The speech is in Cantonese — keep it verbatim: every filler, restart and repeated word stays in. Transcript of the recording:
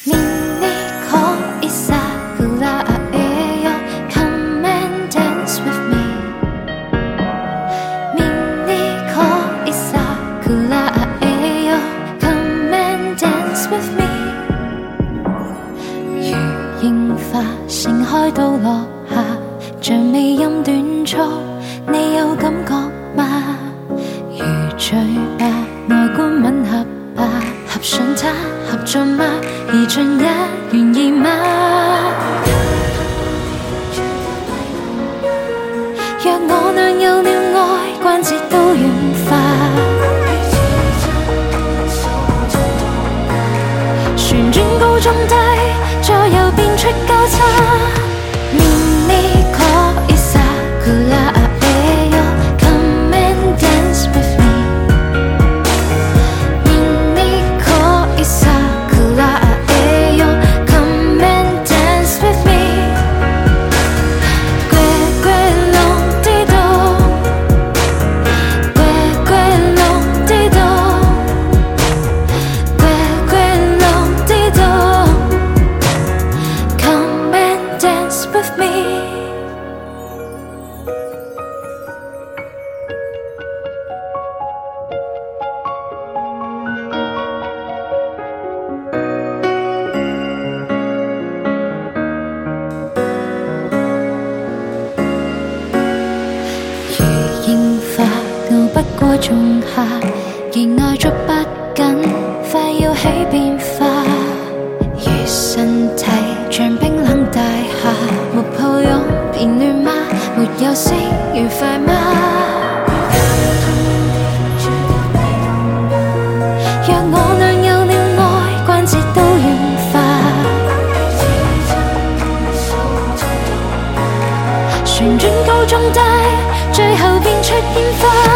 Miniko isakura aeyo, come and dance with me. Miniko isakura aeyo, come and dance with me. 如櫻花盛開到落下，像尾音短促，你有感覺嗎？如醉吧，外觀吻合吧，合上它，合作嗎？而進也願意嗎？若我倆有了愛，關節都軟化，旋轉高中低，左右變出交叉。Miniko isakura aeyo, come and dance with me. Miniko isakura aeyo, come and dance with me. Gue gue long di do, gue gue long di do, gue gue long di do. Come and dance with me. 如櫻花熬不過仲夏，而愛捉不緊，快要起變化。如身體像冰冷大廈，沒抱擁便亂嗎？沒有息愉快嗎？若我倆有了愛，關節都軟化，旋轉高中低，最後變出煙花。